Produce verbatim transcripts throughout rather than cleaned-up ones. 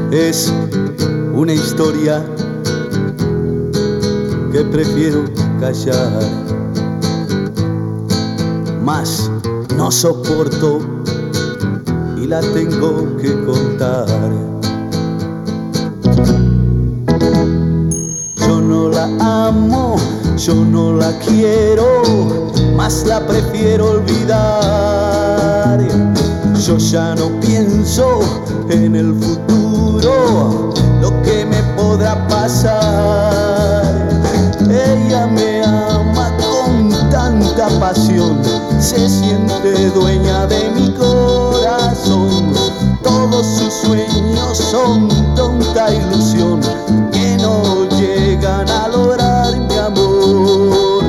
Es una historia que prefiero callar, mas no soporto y la tengo que contar. Yo no la amo, yo no la quiero, mas la prefiero olvidar. Yo ya no pienso en el futuro, lo que me podrá pasar. Ella me ama con tanta pasión, se siente dueña de mi corazón. Todos sus sueños son tonta ilusión que no llegan a lograr mi amor.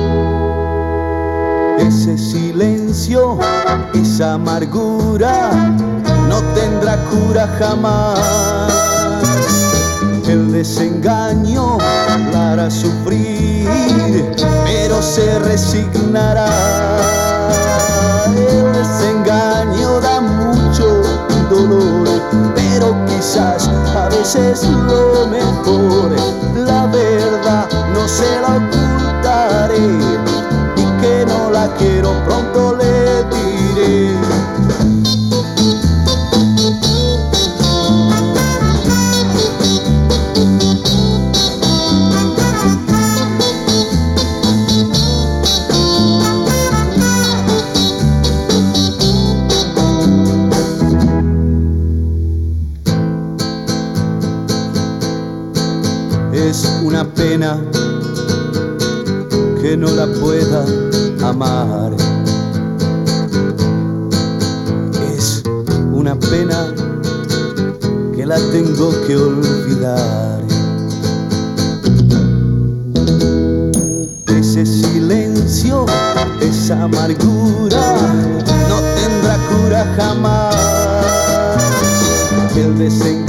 Ese silencio, esa amargura no tendrá cura jamás. El desengaño la hará sufrir, pero se resignará. El desengaño da mucho dolor, pero quizás a veces lo mejor. La verdad no se la ocultaré, y que no la quiero pronto le diré. Es una pena que no la pueda amar. Es una pena que la tengo que olvidar. Ese silencio, esa amargura no tendrá cura jamás. El desengaño